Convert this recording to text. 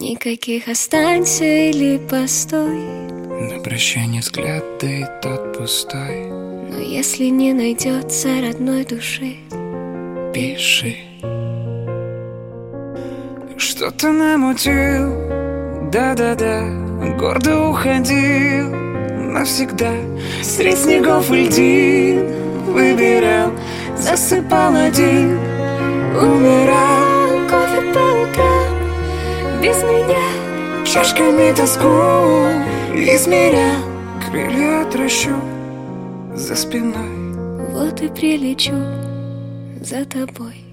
Никаких останься или постой. На прощание взгляд, да и тот пустой. Но если не найдется родной души, пиши. Что-то намутил, да-да-да, гордо уходил навсегда. Средь снегов и льдин выбирал, засыпал один, умирал. кофе по утрам без меня, чашками тоску измерял. Крылья отращу за спиной, вот и прилечу за тобой.